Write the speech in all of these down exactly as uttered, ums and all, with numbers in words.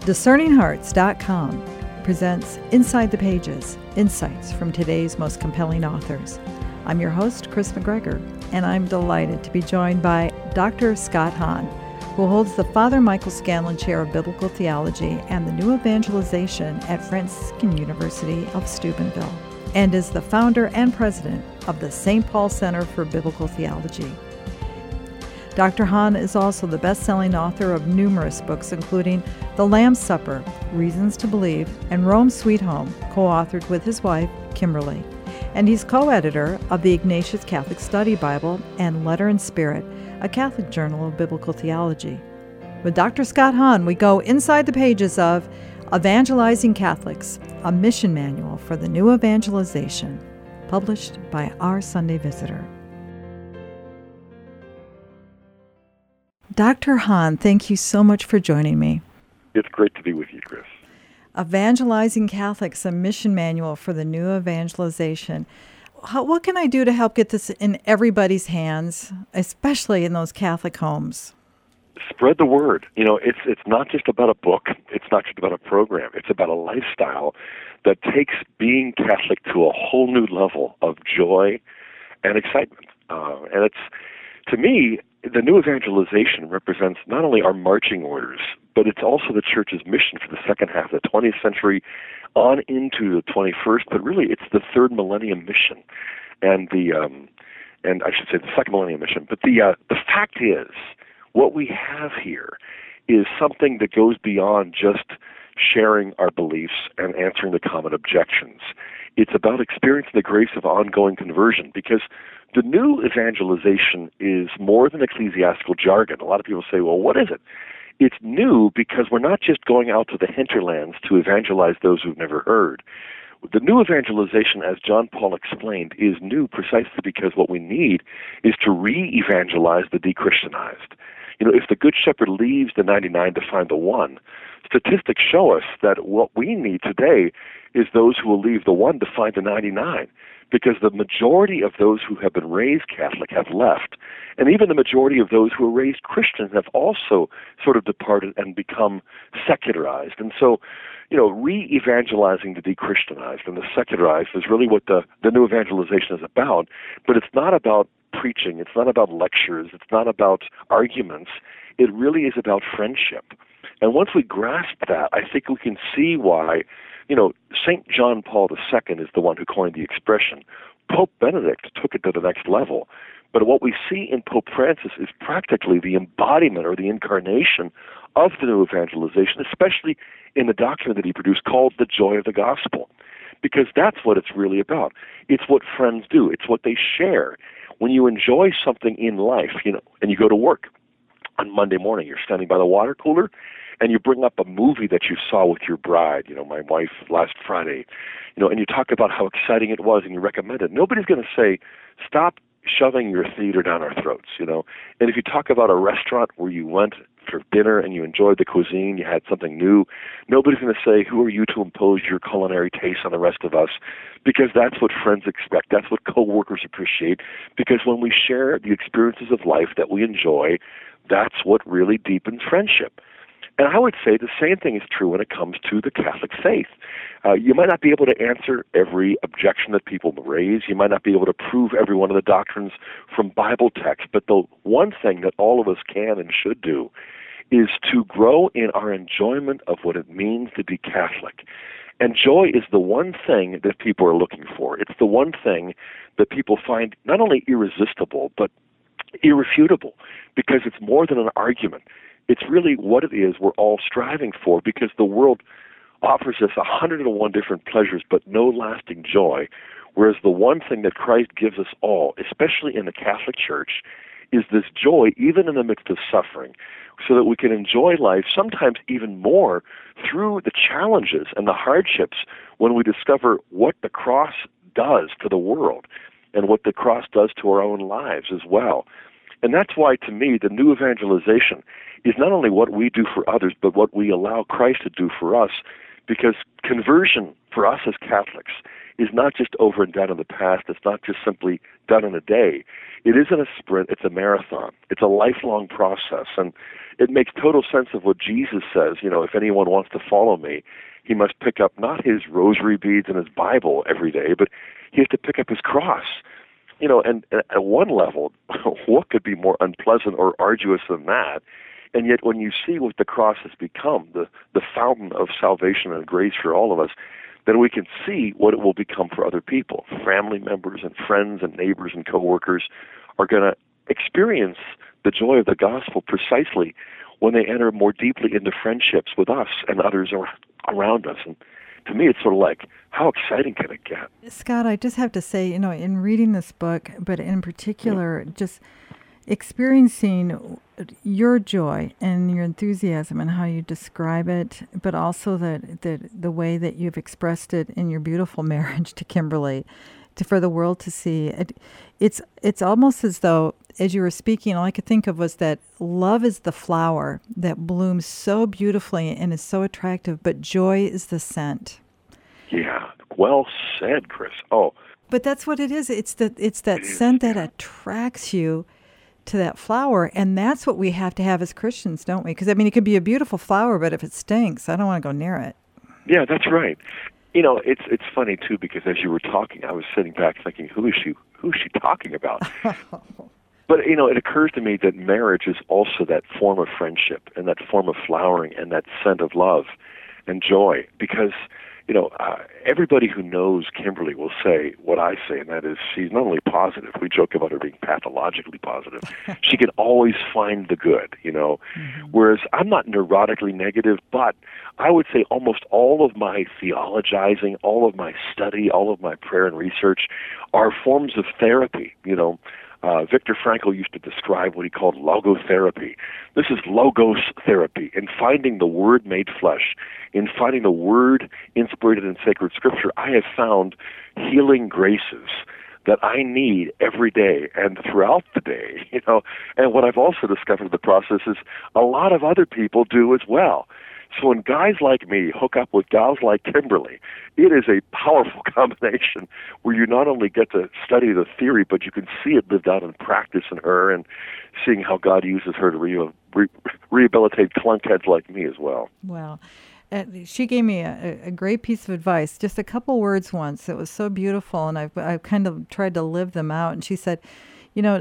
Discerning Hearts dot com presents Inside the Pages, insights from today's most compelling authors. I'm your host, Chris McGregor, and I'm delighted to be joined by Doctor Scott Hahn, who holds the Father Michael Scanlon Chair of Biblical Theology and the New Evangelization at Franciscan University of Steubenville, and is the founder and president of the Saint Paul Center for Biblical Theology. Doctor Hahn is also the best-selling author of numerous books, including The Lamb's Supper, Reasons to Believe, and Rome Sweet Home, co-authored with his wife, Kimberly. And he's co-editor of the Ignatius Catholic Study Bible and Letter and Spirit, a Catholic journal of biblical theology. With Doctor Scott Hahn, we go inside the pages of Evangelizing Catholics, a mission manual for the new evangelization, published by Our Sunday Visitor. Doctor Hahn, thank you so much for joining me. It's great to be with you, Chris. Evangelizing Catholics, a mission manual for the new evangelization. How, what can I do to help get this in everybody's hands, especially in those Catholic homes? Spread the word. You know, it's it's not just about a book. It's not just about a program. It's about a lifestyle that takes being Catholic to a whole new level of joy and excitement. Uh, and it's, to me, the new evangelization represents not only our marching orders, but it's also the Church's mission for the second half of the twentieth century on into the twenty-first, but really it's the third millennium mission. And the um, and I should say the second millennium mission. But the uh, the fact is, what we have here is something that goes beyond just sharing our beliefs and answering the common objections. It's about experiencing the grace of ongoing conversion, because the new evangelization is more than ecclesiastical jargon. A lot of people say, well, what is it? It's new because we're not just going out to the hinterlands to evangelize those who've never heard. The new evangelization, as John Paul explained, is new precisely because what we need is to re-evangelize the de-Christianized. You know, if the Good Shepherd leaves the ninety-nine to find the one, statistics show us that what we need today is those who will leave the one to find the ninety-nine, because the majority of those who have been raised Catholic have left, and even the majority of those who were raised Christian have also sort of departed and become secularized. And so, you know, re-evangelizing the de-Christianized and the secularized is really what the, the new evangelization is about, but it's not about preaching, it's not about lectures, it's not about arguments, it really is about friendship. And once we grasp that, I think we can see why, you know, Saint John Paul the Second is the one who coined the expression. Pope Benedict took it to the next level. But what we see in Pope Francis is practically the embodiment or the incarnation of the new evangelization, especially in the document that he produced called The Joy of the Gospel, because that's what it's really about. It's what friends do. It's what they share. When you enjoy something in life, you know, and you go to work on Monday morning, you're standing by the water cooler, and you bring up a movie that you saw with your bride, you know, my wife last Friday, you know, and you talk about how exciting it was and you recommend it. Nobody's going to say, stop shoving your theater down our throats, you know. And if you talk about a restaurant where you went for dinner and you enjoyed the cuisine, you had something new, nobody's going to say, who are you to impose your culinary taste on the rest of us? Because that's what friends expect. That's what coworkers appreciate. Because when we share the experiences of life that we enjoy, that's what really deepens friendship. And I would say the same thing is true when it comes to the Catholic faith. Uh, you might not be able to answer every objection that people raise. You might not be able to prove every one of the doctrines from Bible text. But the one thing that all of us can and should do is to grow in our enjoyment of what it means to be Catholic. And joy is the one thing that people are looking for. It's the one thing that people find not only irresistible, but irrefutable, because it's more than an argument. It's really what it is we're all striving for, because the world offers us a hundred and one different pleasures, but no lasting joy, whereas the one thing that Christ gives us all, especially in the Catholic Church, is this joy even in the midst of suffering, so that we can enjoy life sometimes even more through the challenges and the hardships when we discover what the cross does to the world and what the cross does to our own lives as well. And that's why, to me, the new evangelization is not only what we do for others, but what we allow Christ to do for us, because conversion for us as Catholics is not just over and done in the past. It's not just simply done in a day. It isn't a sprint. It's a marathon. It's a lifelong process. And it makes total sense of what Jesus says. You know, if anyone wants to follow me, he must pick up not his rosary beads and his Bible every day, but he has to pick up his cross. You know, and, and at one level, what could be more unpleasant or arduous than that? And yet when you see what the cross has become, the, the fountain of salvation and grace for all of us, then we can see what it will become for other people. Family members and friends and neighbors and coworkers are going to experience the joy of the gospel precisely when they enter more deeply into friendships with us and others around us. And to me, it's sort of like, how exciting can it get? Scott, I just have to say, you know, in reading this book, but in particular, mm-hmm. just experiencing your joy and your enthusiasm and how you describe it, but also the, the, the way that you've expressed it in your beautiful marriage to Kimberly, to, for the world to see. It, it's, it's almost as though, as you were speaking, all I could think of was that love is the flower that blooms so beautifully and is so attractive, but joy is the scent. Yeah, well said, Chris. Oh, but that's what it is. It's that it's that it scent is, that yeah. attracts you to that flower, and that's what we have to have as Christians, don't we? Because I mean, it could be a beautiful flower, but if it stinks, I don't want to go near it. Yeah, that's right. You know, it's it's funny too, because as you were talking, I was sitting back thinking, who is she? Who is she talking about? But, you know, it occurs to me that marriage is also that form of friendship and that form of flowering and that scent of love and joy. Because, you know, uh, everybody who knows Kimberly will say what I say, and that is she's not only positive. We joke about her being pathologically positive. She can always find the good, you know. Mm-hmm. Whereas I'm not neurotically negative, but I would say almost all of my theologizing, all of my study, all of my prayer and research are forms of therapy, you know. Uh, Viktor Frankl used to describe what he called logotherapy. This is logos therapy, in finding the Word made flesh, in finding the Word inspired in sacred Scripture. I have found healing graces that I need every day and throughout the day, you know. And what I've also discovered in the process is a lot of other people do as well. So when guys like me hook up with gals like Kimberly, it is a powerful combination where you not only get to study the theory, but you can see it lived out in practice in her and seeing how God uses her to re- re- rehabilitate clunkheads like me as well. Wow. Uh, she gave me a, a great piece of advice, just a couple words once. It was so beautiful, and I've, I've kind of tried to live them out. And she said, you know,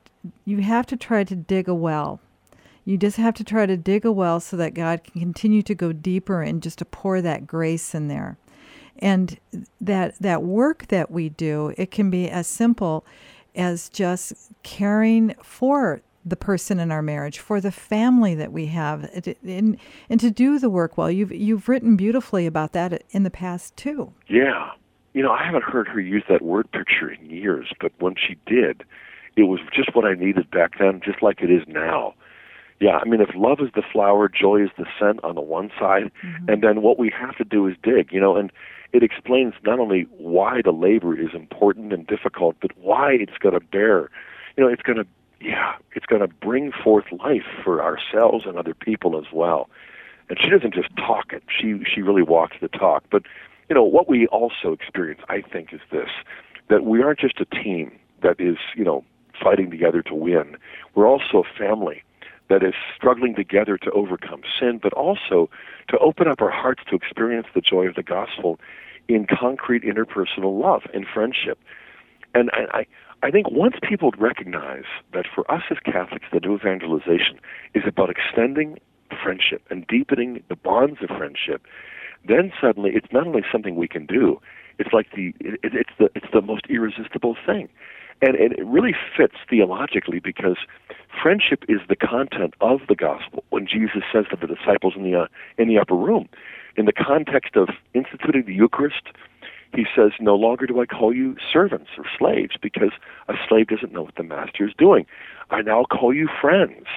you have to try to dig a well. You just have to try to dig a well so that God can continue to go deeper and just to pour that grace in there. And that that work that we do, it can be as simple as just caring for the person in our marriage, for the family that we have, and, and to do the work well. You've you've written beautifully about that in the past, too. Yeah. You know, I haven't heard her use that word picture in years, but when she did, it was just what I needed back then, just like it is now. Yeah, I mean, if love is the flower, joy is the scent on the one side, mm-hmm. and then what we have to do is dig, you know, and it explains not only why the labor is important and difficult, but why it's going to bear, you know, it's going to, yeah, it's going to bring forth life for ourselves and other people as well. And she doesn't just talk it, she, she really walks the talk. But, you know, what we also experience, I think, is this, that we aren't just a team that is, you know, fighting together to win. We're also a family that is struggling together to overcome sin, but also to open up our hearts to experience the joy of the gospel in concrete interpersonal love and friendship. And I, I think once people recognize that for us as Catholics, the new evangelization is about extending friendship and deepening the bonds of friendship, then suddenly it's not only something we can do, it's like the it, it's the it's the most irresistible thing. And, and it really fits theologically because friendship is the content of the gospel. When Jesus says to the disciples in the uh, in the upper room, in the context of instituting the Eucharist, he says, "No longer do I call you servants or slaves, because a slave doesn't know what the master is doing. I now call you friends."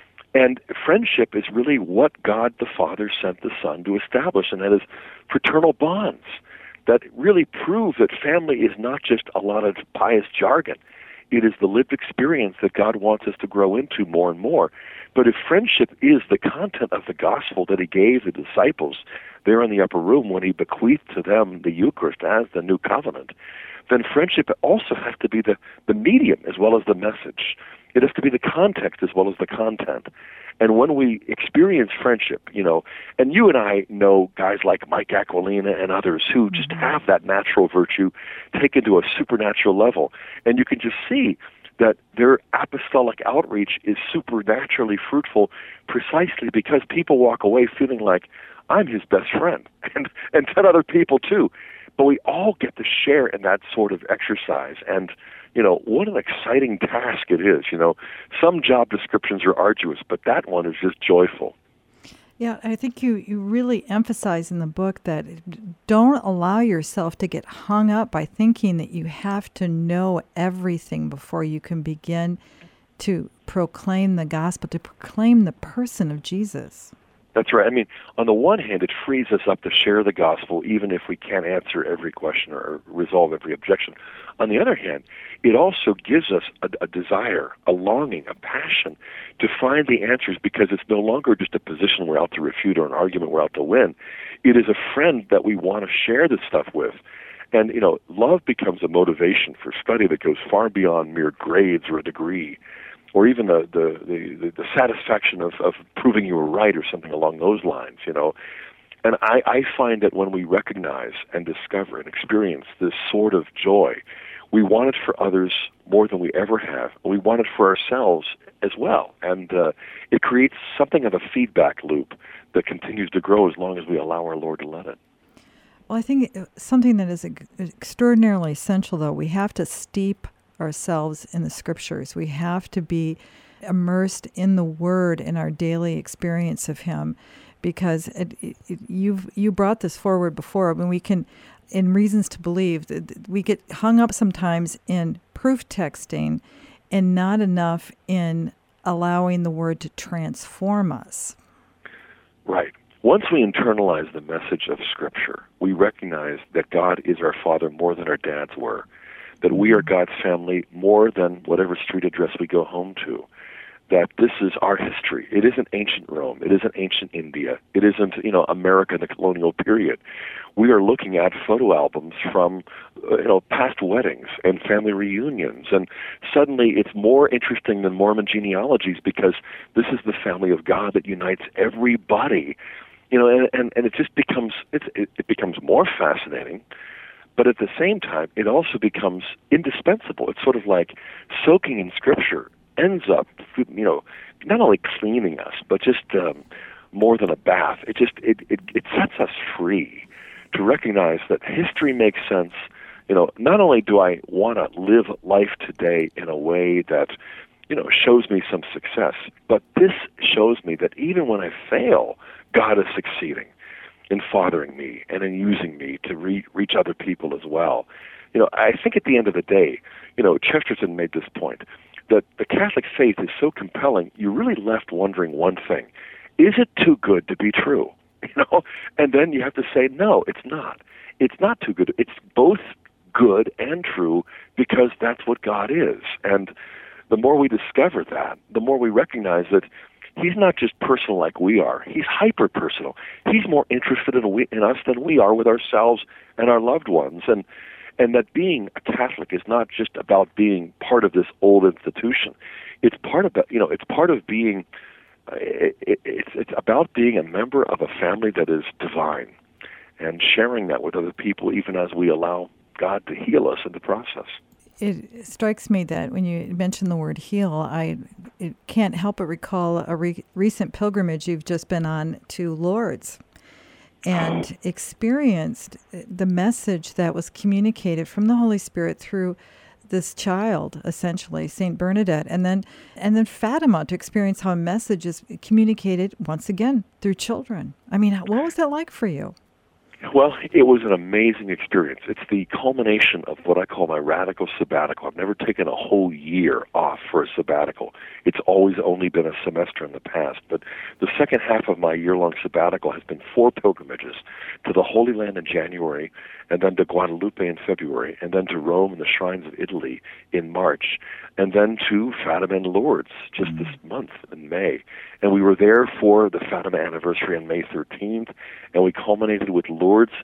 And friendship is really what God the Father sent the Son to establish, and that is fraternal bonds that really prove that family is not just a lot of pious jargon. It is the lived experience that God wants us to grow into more and more. But if friendship is the content of the gospel that he gave the disciples there in the upper room when he bequeathed to them the Eucharist as the new covenant, then friendship also has to be the, the medium as well as the message. It has to be the context as well as the content. And when we experience friendship, you know, and you and I know guys like Mike Aquilina and others who just have that natural virtue taken to a supernatural level, and you can just see that their apostolic outreach is supernaturally fruitful precisely because people walk away feeling like, I'm his best friend, and, and ten other people too. But we all get to share in that sort of exercise, and you know, what an exciting task it is. You know, some job descriptions are arduous, but that one is just joyful. Yeah, I think you, you really emphasize in the book that don't allow yourself to get hung up by thinking that you have to know everything before you can begin to proclaim the gospel, to proclaim the person of Jesus. That's right. I mean, on the one hand, it frees us up to share the gospel even if we can't answer every question or resolve every objection. On the other hand, it also gives us a, a desire, a longing, a passion to find the answers, because it's no longer just a position we're out to refute or an argument we're out to win. It is a friend that we want to share this stuff with. And, you know, love becomes a motivation for study that goes far beyond mere grades or a degree, or even the the, the, the satisfaction of, of proving you were right or something along those lines, you know. And I, I find that when we recognize and discover and experience this sort of joy, we want it for others more than we ever have. We want it for ourselves as well. And uh, it creates something of a feedback loop that continues to grow as long as we allow our Lord to let it. Well, I think something that is extraordinarily essential, though, we have to steep ourselves in the Scriptures. We have to be immersed in the Word in our daily experience of Him, because it, it, you've you brought this forward before. I mean, we can, in Reasons to Believe, we get hung up sometimes in proof texting and not enough in allowing the Word to transform us. Right. Once we internalize the message of Scripture, we recognize that God is our Father more than our dads were, that we are God's family more than whatever street address we go home to, that this is our history. It isn't ancient Rome. It isn't ancient India. It isn't, you know, America in the colonial period. We are looking at photo albums from, uh, you know, past weddings and family reunions, and suddenly it's more interesting than Mormon genealogies because this is the family of God that unites everybody, you know, and, and, and it just becomes, it, it, it becomes more fascinating. But at the same time, it also becomes indispensable. It's sort of like soaking in Scripture ends up, you know, not only cleaning us, but just um, more than a bath. It just it, it it sets us free to recognize that history makes sense. You know, not only do I want to live life today in a way that, you know, shows me some success, but this shows me that even when I fail, God is succeeding in fathering me and in using me to re- reach other people as well. You know, I think at the end of the day, you know, Chesterton made this point, that the Catholic faith is so compelling, you're really left wondering one thing. Is it too good to be true? You know, and then you have to say, no, it's not. It's not too good. It's both good and true because that's what God is. And the more we discover that, the more we recognize that He's not just personal like we are. He's hyper-personal. He's more interested in, we, in us than we are with ourselves and our loved ones. And and that being a Catholic is not just about being part of this old institution. It's part of, you know, it's part of being, uh, it, it, it's, it's about being a member of a family that is divine and sharing that with other people, even as we allow God to heal us in the process. It strikes me that when you mention the word heal, I it can't help but recall a re- recent pilgrimage you've just been on to Lourdes and experienced the message that was communicated from the Holy Spirit through this child, essentially, Saint Bernadette, and then and then Fatima, to experience how a message is communicated once again through children. I mean, what was that like for you? Well, it was an amazing experience. It's the culmination of what I call my radical sabbatical. I've never taken a whole year off for a sabbatical. It's always only been a semester in the past. But the second half of my year-long sabbatical has been four pilgrimages to the Holy Land in January, and then to Guadalupe in February, and then to Rome and the shrines of Italy in March, and then to Fatima and Lourdes just this month in May. And we were there for the Fatima anniversary on May thirteenth, and we culminated with Lourdes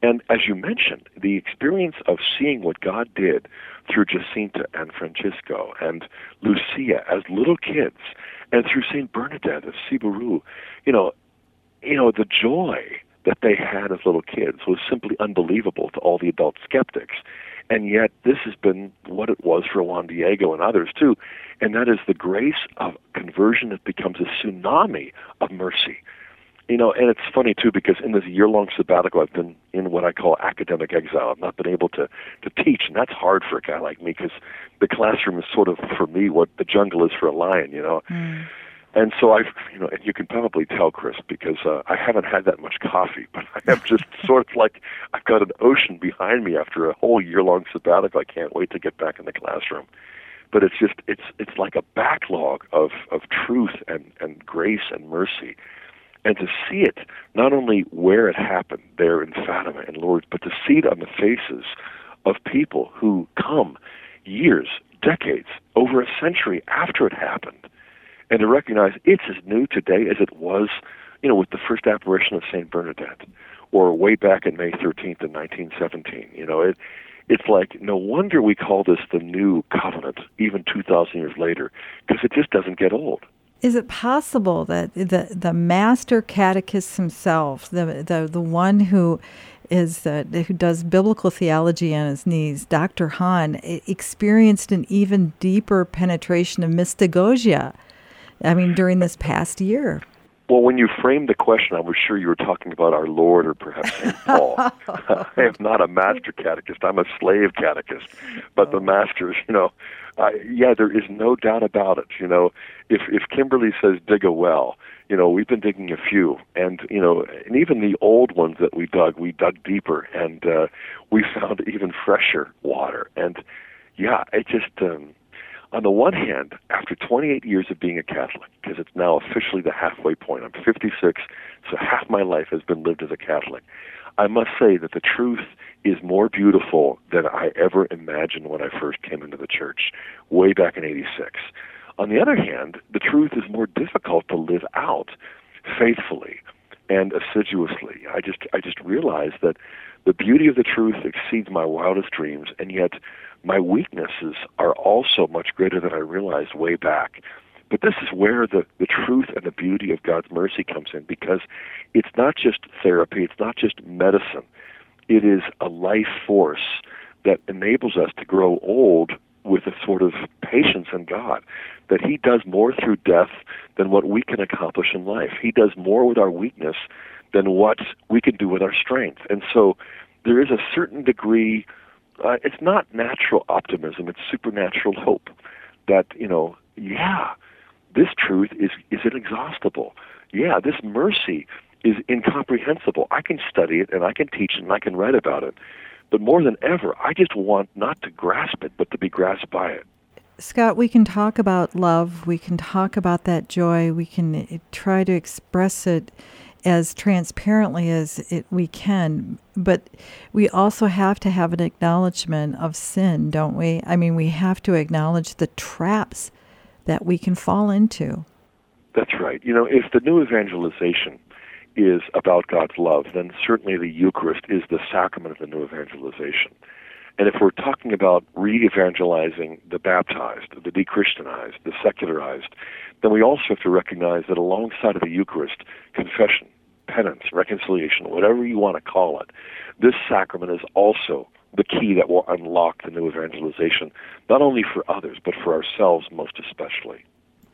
And as you mentioned, the experience of seeing what God did through Jacinta and Francisco and Lucia as little kids, and through Saint Bernadette of Sibiru, you know, you know, the joy that they had as little kids was simply unbelievable to all the adult skeptics. And yet this has been what it was for Juan Diego and others too, and that is the grace of conversion that becomes a tsunami of mercy. You know, and it's funny too, because in this year-long sabbatical, I've been in what I call academic exile. I've not been able to, to teach, and that's hard for a guy like me, because the classroom is sort of, for me, what the jungle is for a lion, you know. Mm. And so I've, you know, and you can probably tell, Chris, because uh, I haven't had that much coffee, but I have just sort of like, I've got an ocean behind me after a whole year-long sabbatical. I can't wait to get back in the classroom. But it's just, it's it's like a backlog of, of truth and, and grace and mercy. And to see it, not only where it happened, there in Fatima and Lourdes, but to see it on the faces of people who come years, decades, over a century after it happened, and to recognize it's as new today as it was, you know, with the first apparition of Saint Bernadette, or way back in May thirteenth in nineteen seventeen. You know, it it's like, no wonder we call this the New Covenant, even two thousand years later, because it just doesn't get old. Is it possible that the the master catechist himself, the the the one who is the, who does biblical theology on his knees, Doctor Hahn, experienced an even deeper penetration of mystagogia, I mean, during this past year? Well, when you framed the question, I was sure you were talking about our Lord or perhaps Saint Paul. I am not a master catechist. I'm a slave catechist. But the masters, you know, uh, yeah, there is no doubt about it. You know, if if Kimberly says dig a well, you know, we've been digging a few. And, you know, and even the old ones that we dug, we dug deeper. And uh, we found even fresher water. And, yeah, it just... Um, On the one hand, after twenty-eight years of being a Catholic, because it's now officially the halfway point, I'm fifty-six, so half my life has been lived as a Catholic, I must say that the truth is more beautiful than I ever imagined when I first came into the church, way back in eighty-six. On the other hand, the truth is more difficult to live out faithfully and assiduously. I just, I just realized that the beauty of the truth exceeds my wildest dreams, and yet my weaknesses are also much greater than I realized way back. But this is where the, the truth and the beauty of God's mercy comes in, because it's not just therapy, it's not just medicine. It is a life force that enables us to grow old with a sort of patience in God, that He does more through death than what we can accomplish in life. He does more with our weakness than what we can do with our strength. And so there is a certain degree, uh, it's not natural optimism, it's supernatural hope that, you know, yeah, this truth is, is inexhaustible. Yeah, this mercy is incomprehensible. I can study it and I can teach it and I can write about it. But more than ever, I just want not to grasp it, but to be grasped by it. Scott, we can talk about love. We can talk about that joy. We can try to express it as transparently as it, we can. But we also have to have an acknowledgement of sin, don't we? I mean, we have to acknowledge the traps that we can fall into. That's right. You know, if the new evangelization is about God's love, then certainly the Eucharist is the sacrament of the new evangelization. And if we're talking about re-evangelizing the baptized, the de-Christianized, the secularized, then we also have to recognize that alongside of the Eucharist, confession, penance, reconciliation, whatever you want to call it, this sacrament is also the key that will unlock the new evangelization, not only for others, but for ourselves most especially.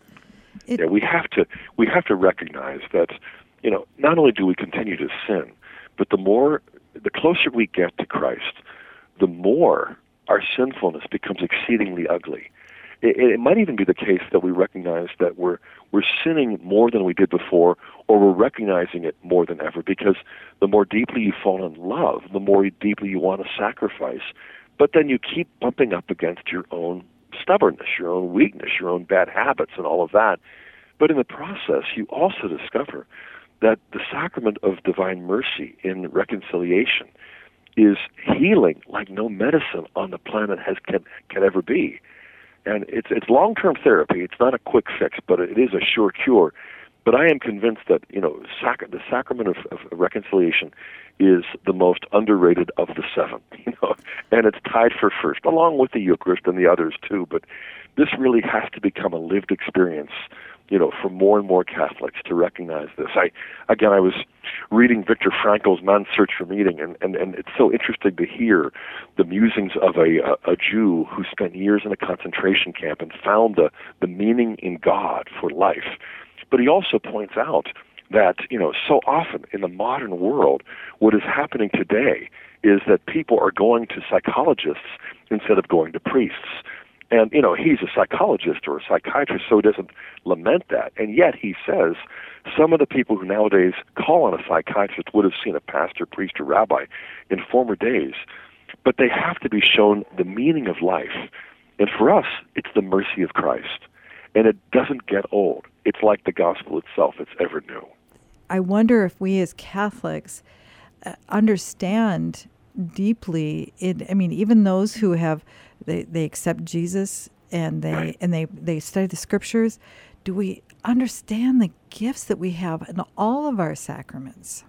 It, yeah, we have to we have to recognize that, you know, not only do we continue to sin, but the more, the closer we get to Christ, the more our sinfulness becomes exceedingly ugly. It, it might even be the case that we recognize that we're we're sinning more than we did before, or we're recognizing it more than ever, because the more deeply you fall in love, the more deeply you want to sacrifice. But then you keep bumping up against your own stubbornness, your own weakness, your own bad habits, and all of that. But in the process, you also discover that the sacrament of divine mercy in reconciliation is healing like no medicine on the planet has can, can ever be. And it's it's long-term therapy. It's not a quick fix, but it is a sure cure. But I am convinced that, you know, sac- the sacrament of, of reconciliation is the most underrated of the seven, you know, and it's tied for first, along with the Eucharist and the others too. But this really has to become a lived experience, you know, for more and more Catholics to recognize this. I, again, I was reading Viktor Frankl's Man's Search for Meaning, and, and, and it's so interesting to hear the musings of a, a, a Jew who spent years in a concentration camp and found the, the meaning in God for life. But he also points out that, you know, so often in the modern world, what is happening today is that people are going to psychologists instead of going to priests. And, you know, he's a psychologist or a psychiatrist, so he doesn't lament that. And yet he says some of the people who nowadays call on a psychiatrist would have seen a pastor, priest, or rabbi in former days. But they have to be shown the meaning of life. And for us, it's the mercy of Christ. And it doesn't get old. It's like the gospel itself. It's ever new. I wonder if we as Catholics uh, understand deeply, it, I mean, even those who have, they, they accept Jesus and they Right. and they, they study the scriptures, do we understand the gifts that we have in all of our sacraments?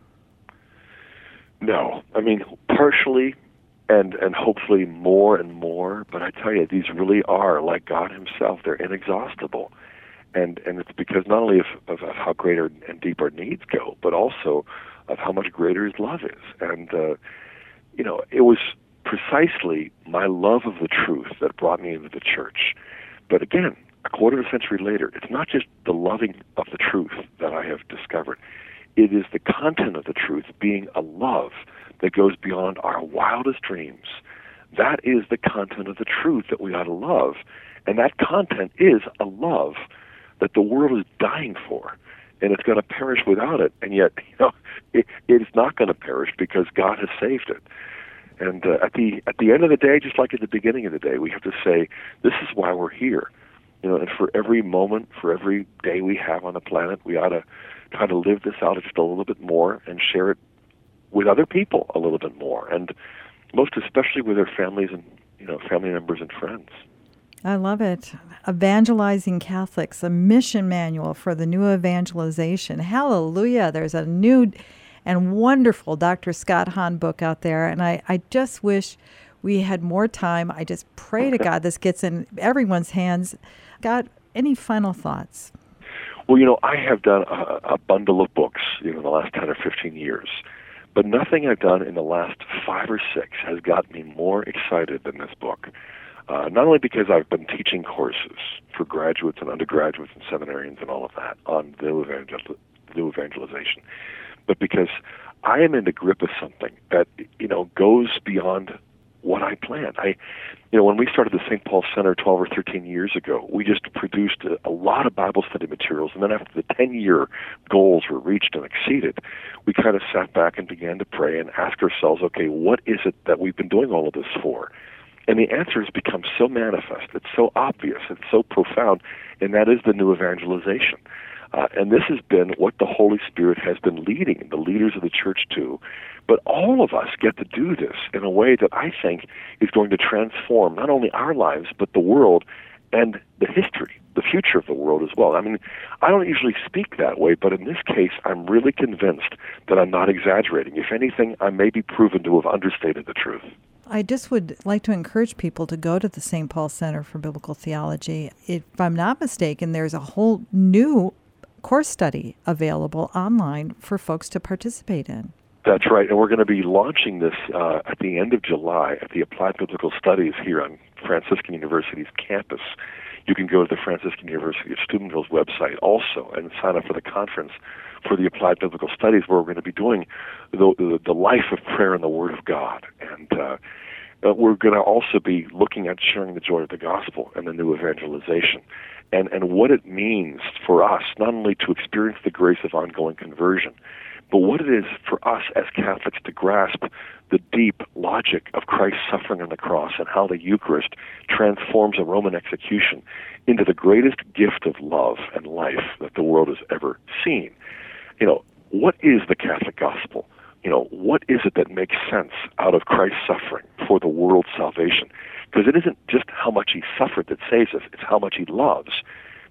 No. I mean, partially, and, and hopefully more and more, but I tell you, these really are, like God himself, they're inexhaustible. And and it's because not only of, of, of how great our, and deep our needs go, but also of how much greater his love is. And, uh, you know, it was precisely my love of the truth that brought me into the church. But again, a quarter of a century later, it's not just the loving of the truth that I have discovered. It is the content of the truth being a love that goes beyond our wildest dreams. That is the content of the truth that we ought to love. And that content is a love that the world is dying for, and it's going to perish without it. And yet, you know, it, it's not going to perish because God has saved it. And uh, at the at the end of the day, just like at the beginning of the day, we have to say, this is why we're here. You know, and for every moment, for every day we have on the planet, we ought to try to live this out just a little bit more and share it with other people a little bit more, and most especially with their families and, you know, family members and friends. I love it. Evangelizing Catholics, a mission manual for the new evangelization. Hallelujah. There's a new and wonderful Doctor Scott Hahn book out there, and I, I just wish we had more time. I just pray to God this gets in everyone's hands. God, any final thoughts? Well, you know, I have done a, a bundle of books, you know, the last ten or fifteen years, but nothing I've done in the last five or six has got me more excited than this book. Uh, not only because I've been teaching courses for graduates and undergraduates and seminarians and all of that on the new, evangel- new evangelization, but because I am in the grip of something that, you know, goes beyond what I planned. I, you know, when we started the Saint Paul Center twelve or thirteen years ago, we just produced a, a lot of Bible study materials, and then after the ten-year goals were reached and exceeded, we kind of sat back and began to pray and ask ourselves, okay, what is it that we've been doing all of this for? And the answer has become so manifest, it's so obvious, it's so profound, and that is the new evangelization. Uh, and this has been what the Holy Spirit has been leading the leaders of the church to. But all of us get to do this in a way that I think is going to transform not only our lives, but the world and the history, the future of the world as well. I mean, I don't usually speak that way, but in this case, I'm really convinced that I'm not exaggerating. If anything, I may be proven to have understated the truth. I just would like to encourage people to go to the Saint Paul Center for Biblical Theology. If I'm not mistaken, there's a whole new course study available online for folks to participate in. That's right, and we're going to be launching this uh, at the end of July at the Applied Biblical Studies here on Franciscan University's campus. You can go to the Franciscan University of Steubenville's website also and sign up for the conference for the Applied Biblical Studies, where we're going to be doing the, the, the life of prayer and the Word of God. And uh, we're going to also be looking at sharing the joy of the gospel and the new evangelization, and, and what it means for us not only to experience the grace of ongoing conversion, but what it is for us as Catholics to grasp the deep logic of Christ's suffering on the cross and how the Eucharist transforms a Roman execution into the greatest gift of love and life that the world has ever seen. You know, what is the Catholic gospel? You know, what is it that makes sense out of Christ's suffering for the world's salvation? Because it isn't just how much he suffered that saves us, it's how much he loves.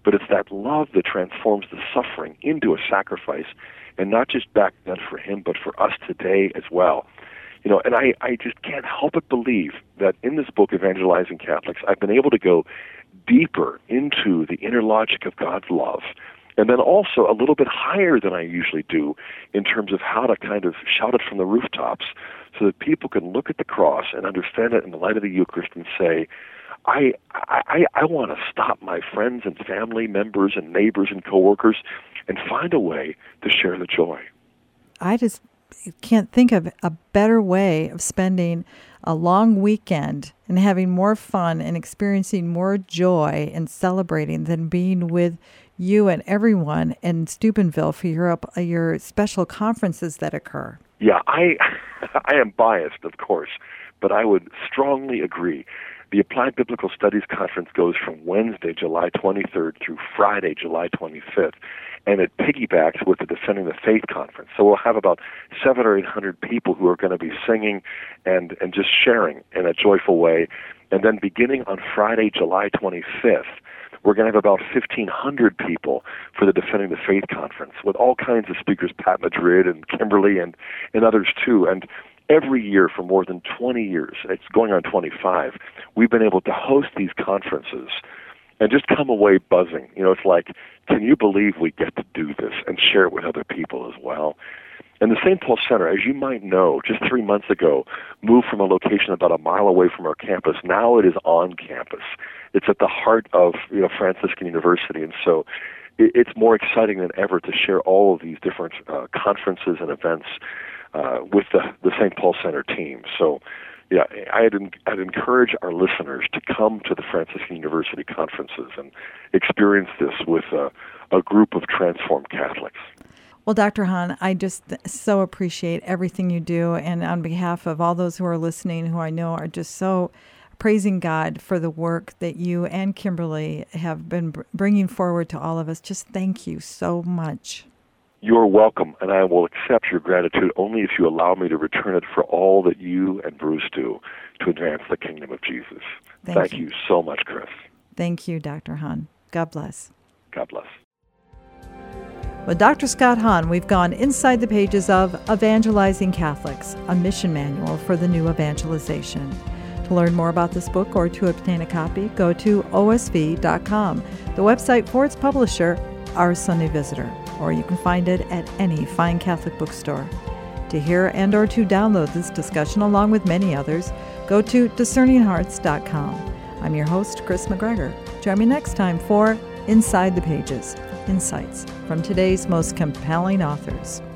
but it's that love that transforms the suffering into a sacrifice, and not just back then for him, but for us today as well. You know, and I, I just can't help but believe that in this book, Evangelizing Catholics, I've been able to go deeper into the inner logic of God's love, and then also a little bit higher than I usually do in terms of how to kind of shout it from the rooftops so that people can look at the cross and understand it in the light of the Eucharist and say, I I, I want to stop my friends and family members and neighbors and coworkers and find a way to share the joy. I just can't think of a better way of spending a long weekend and having more fun and experiencing more joy and celebrating than being with you and everyone in Steubenville for your your special conferences that occur. Yeah, I I am biased, of course, but I would strongly agree. The Applied Biblical Studies Conference goes from Wednesday, July twenty-third through Friday, July twenty-fifth, and it piggybacks with the Defending the Faith Conference. So we'll have about seven or eight hundred people who are going to be singing and, and just sharing in a joyful way. And then beginning on Friday, July twenty-fifth, we're going to have about fifteen hundred people for the Defending the Faith Conference with all kinds of speakers, Pat Madrid and Kimberly and, and others too. And every year for more than twenty years, it's going on twenty-five, we've been able to host these conferences and just come away buzzing. You know, it's like, can you believe we get to do this and share it with other people as well? And the Saint Paul Center, as you might know, just three months ago, moved from a location about a mile away from our campus. Now it is on campus. It's at the heart of, you know, Franciscan University, and so it, it's more exciting than ever to share all of these different uh, conferences and events uh, with the, the Saint Paul Center team. So, yeah, I'd, I'd encourage our listeners to come to the Franciscan University conferences and experience this with uh, a group of transformed Catholics. Well, Doctor Hahn, I just so appreciate everything you do. And on behalf of all those who are listening, who I know are just so praising God for the work that you and Kimberly have been bringing forward to all of us, just thank you so much. You're welcome, and I will accept your gratitude only if you allow me to return it for all that you and Bruce do to advance the kingdom of Jesus. Thank, Thank you. you so much, Chris. Thank you, Doctor Hahn. God bless. God bless. With Doctor Scott Hahn, we've gone inside the pages of Evangelizing Catholics, a mission manual for the new evangelization. To learn more about this book or to obtain a copy, go to O S V dot com, the website for its publisher, Our Sunday Visitor, or you can find it at any fine Catholic bookstore. To hear and or to download this discussion along with many others, go to discerning hearts dot com. I'm your host, Chris McGregor. Join me next time for Inside the Pages, insights from today's most compelling authors.